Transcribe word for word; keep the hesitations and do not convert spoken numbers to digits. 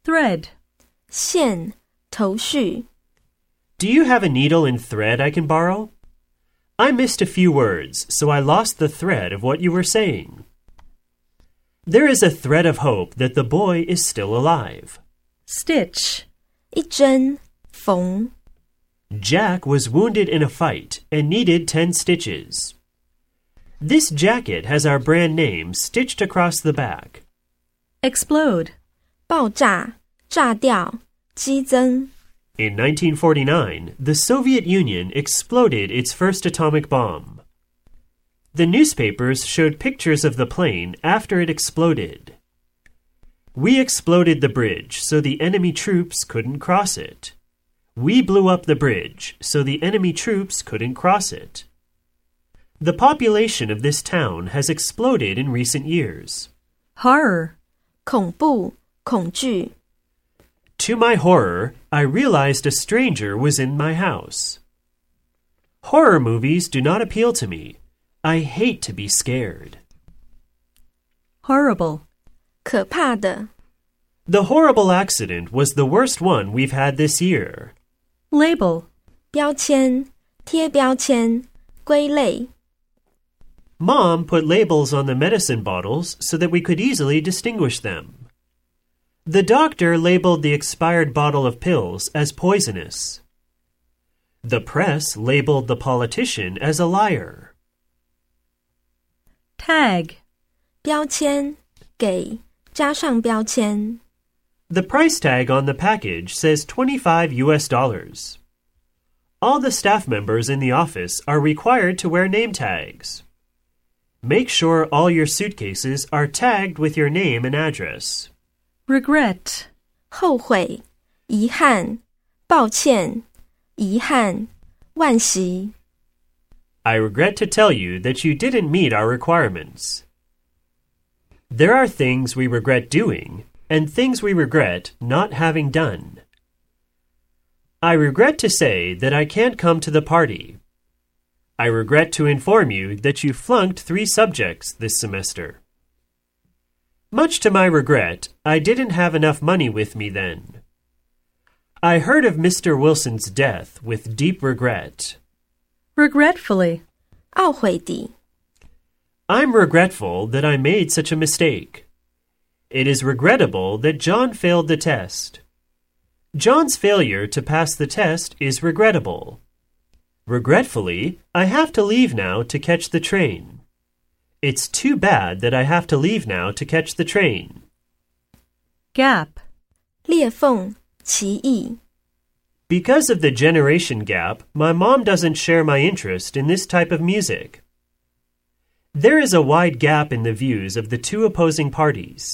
Thread. 线，头绪。 Do you have a needle and thread I can borrow? I missed a few words, so I lost the thread of what you were saying. There is a thread of hope that the boy is still alive. Stitch. 一针，缝。 Jack was wounded in a fight and needed ten stitches. This jacket has our brand name stitched across the back. Explode. 爆炸，炸掉，激增。 In nineteen forty-nine, the Soviet Union exploded its first atomic bomb. The newspapers showed pictures of the plane after it exploded. We exploded the bridge so the enemy troops couldn't cross it. We blew up the bridge so the enemy troops couldn't cross it. The population of this town has exploded in recent years. Horror. 恐怖，恐惧。 To my horror, I realized a stranger was in my house. Horror movies do not appeal to me. I hate to be scared. Horrible. 可怕的。 The horrible accident was the worst one we've had this year. Label. 标签，贴标签，归类。 Mom put labels on the medicine bottles so that we could easily distinguish them. The doctor labeled the expired bottle of pills as poisonous. The press labeled the politician as a liar. Tag. 标签，给，加上标签。 The price tag on the package says twenty-five U S dollars. All the staff members in the office are required to wear name tags. Make sure all your suitcases are tagged with your name and address. Regret. 后悔，遗憾，抱歉，遗憾，惋惜。 I regret to tell you that you didn't meet our requirements. There are things we regret doing and things we regret not having done. I regret to say that I can't come to the party. I regret to inform you that you flunked three subjects this semester. Much to my regret, I didn't have enough money with me then. I heard of Mister Wilson's death with deep regret. Regretfully. 懊悔地。 I'm regretful that I made such a mistake. It is regrettable that John failed the test. John's failure to pass the test is regrettable. Regretfully, I have to leave now to catch the train. It's too bad that I have to leave now to catch the train. Gap. 裂缝，歧义。 Because of the generation gap, my mom doesn't share my interest in this type of music. There is a wide gap in the views of the two opposing parties.